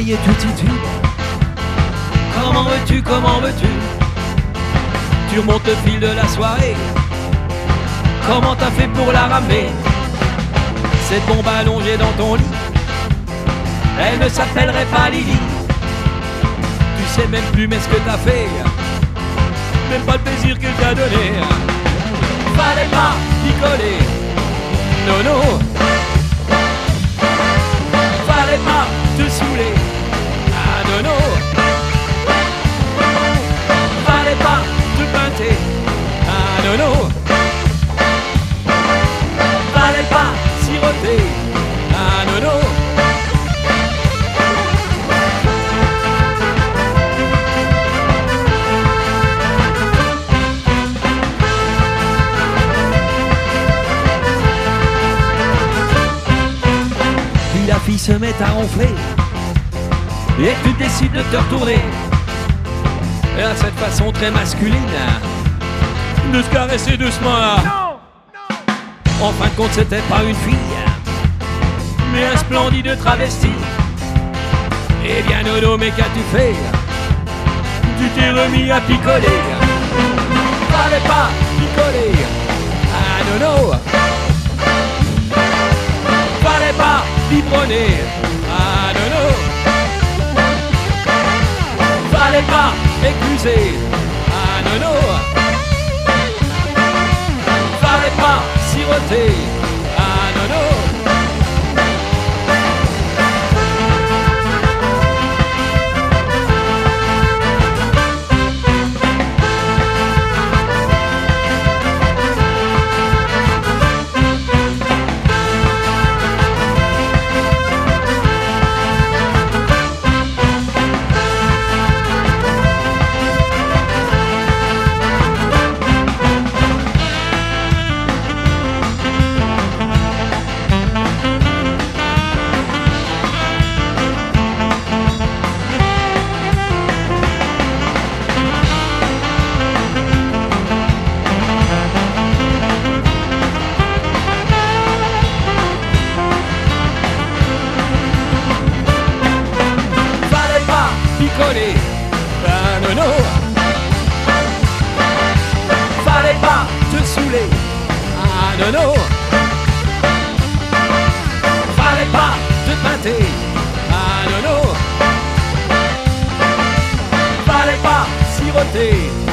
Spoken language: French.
fille et tu titubes. Comment veux-tu? Tu remontes le fil de la soirée. Comment t'as fait pour la ramener? Cette bombe allongée dans ton lit, elle ne s'appellerait pas Lily. Tu sais même plus mais ce que t'as fait, même pas le plaisir qu'elle t'a donné. Fallait pas picoler, non non. Fallait pas te saouler, ah non non. Fallait pas te pinter, ah non non. Fallait pas siroter, ah non non. Puis la fille se met à ronfler et tu décides de te retourner. Et à cette façon très masculine de se caresser doucement là. En fin de compte c'était pas une fille, mais un splendide travesti. Eh bien Nono, mais qu'as-tu fait? Tu t'es remis à picoler. Fallait pas picoler, ah Nono. Fallait pas biberonner, ah Nono. Fallait pas écluser, ah Nono. Fallait pas siroter, ah Nono. Picoler, ah non non. Fallait pas te saouler, ah non non. Fallait pas te pinter, ah non non. Fallait pas siroter,